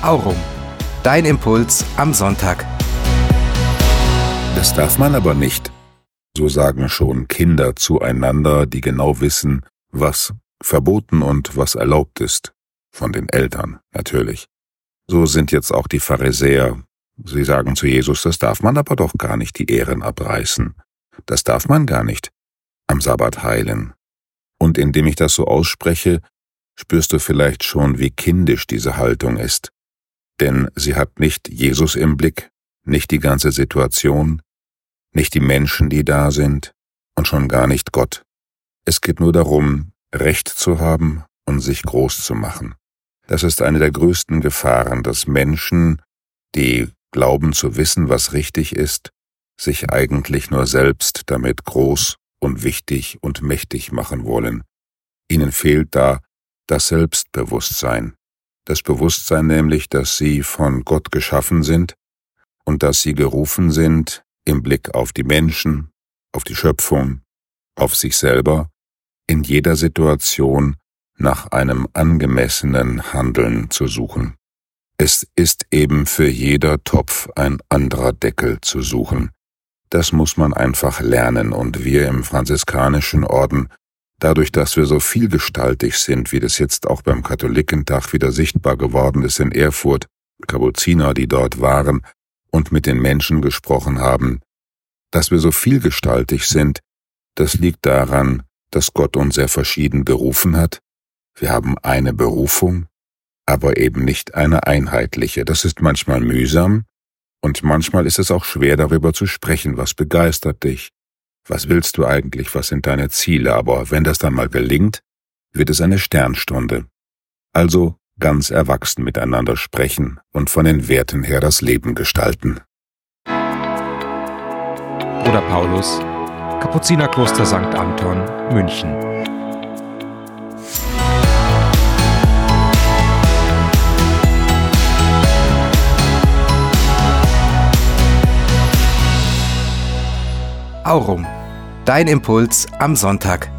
Aurum. Dein Impuls am Sonntag. Das darf man aber nicht. So sagen schon Kinder zueinander, die genau wissen, was verboten und was erlaubt ist. Von den Eltern, natürlich. So sind jetzt auch die Pharisäer. Sie sagen zu Jesus, das darf man aber doch gar nicht, die Ehren abreißen. Das darf man gar nicht am Sabbat heilen. Und indem ich das so ausspreche, spürst du vielleicht schon, wie kindisch diese Haltung ist. Denn sie hat nicht Jesus im Blick, nicht die ganze Situation, nicht die Menschen, die da sind, und schon gar nicht Gott. Es geht nur darum, Recht zu haben und sich groß zu machen. Das ist eine der größten Gefahren, dass Menschen, die glauben zu wissen, was richtig ist, sich eigentlich nur selbst damit groß und wichtig und mächtig machen wollen. Ihnen fehlt da das Selbstbewusstsein. Das Bewusstsein nämlich, dass sie von Gott geschaffen sind und dass sie gerufen sind, im Blick auf die Menschen, auf die Schöpfung, auf sich selber, in jeder Situation nach einem angemessenen Handeln zu suchen. Es ist eben für jeder Topf ein anderer Deckel zu suchen. Das muss man einfach lernen, und wir im franziskanischen Orden, dadurch, dass wir so vielgestaltig sind, wie das jetzt auch beim Katholikentag wieder sichtbar geworden ist in Erfurt, Kapuziner, die dort waren und mit den Menschen gesprochen haben, dass wir so vielgestaltig sind, das liegt daran, dass Gott uns sehr verschieden berufen hat. Wir haben eine Berufung, aber eben nicht eine einheitliche. Das ist manchmal mühsam und manchmal ist es auch schwer, darüber zu sprechen. Was begeistert dich? Was willst du eigentlich? Was sind deine Ziele? Aber wenn das dann mal gelingt, wird es eine Sternstunde. Also ganz erwachsen miteinander sprechen und von den Werten her das Leben gestalten. Bruder Paulus, Kapuzinerkloster St. Anton, München. Aurum. Dein Impuls am Sonntag.